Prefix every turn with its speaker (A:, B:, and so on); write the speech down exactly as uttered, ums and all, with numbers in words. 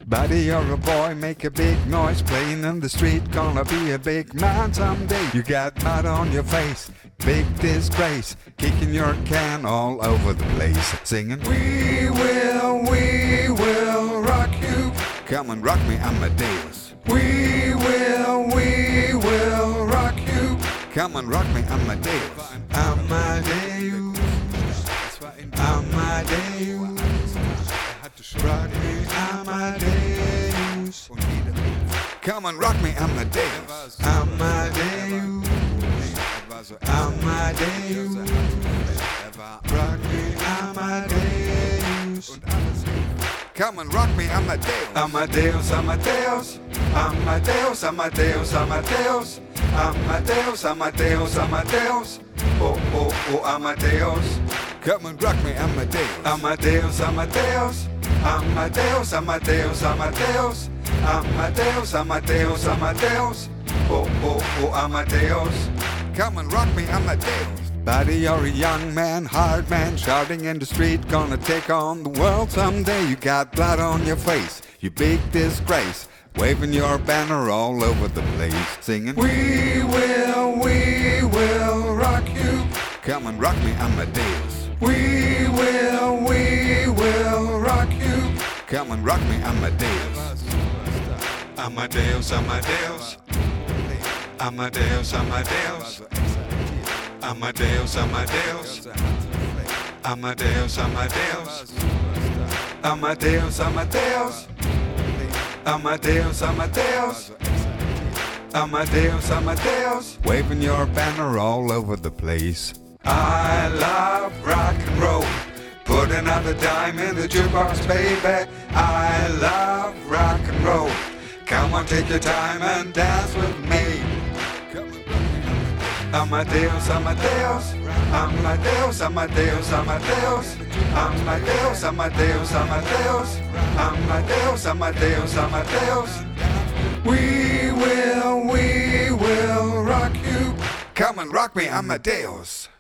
A: Buddy, you're a boy, make a big noise, playing in the street, gonna be a big man someday. You got mud on your face, big disgrace, kicking your can all over the place, singing, we will, we will rock you. Come and rock me, Amadeus. We will, we will rock you. Come and rock me, Amadeus. Amadeus, Amadeus, rock me, Amadeus. Come and rock me, Amadeus. Amadeus, Amadeus, rock me, Amadeus. Come and rock me, Amadeus. Amadeus, Amadeus, Amadeus, Amadeus, Amadeus, Amadeus, Amadeus, Amadeus. Oh, oh, oh, Amadeus. Come and rock me, Amadeus. Amadeus, Amadeus, Amadeus, Amadeus, Amadeus, Amadeus, Amadeus, Amadeus. Oh, oh, oh, Amadeus. Come and rock me, Amadeus. Buddy, you're a young man, hard man, shouting in the street, gonna take on the world someday. You got blood on your face, you big disgrace, waving your banner all over the place, singing, we will, we will rock you. Come and rock me, Amadeus. We will, we will rock you. Come and rock me, Amadeus. Amadeus, Amadeus, Amadeus, Amadeus, Amadeus, Amadeus, Amadeus, Amadeus, Amadeus, Amadeus, Amadeus, Amadeus, Amadeus, Amadeus, waving your banner all over the place. I love rock and roll. Put another dime in the jukebox, baby. I love rock and roll. Come on, take your time and dance with me. Amadeus, Amadeus, Amadeus, Amadeus, Amadeus, Amadeus, Amadeus, Amadeus, Amadeus, Amadeus, Amadeus. We will, we will rock you. Come and rock me, Amadeus.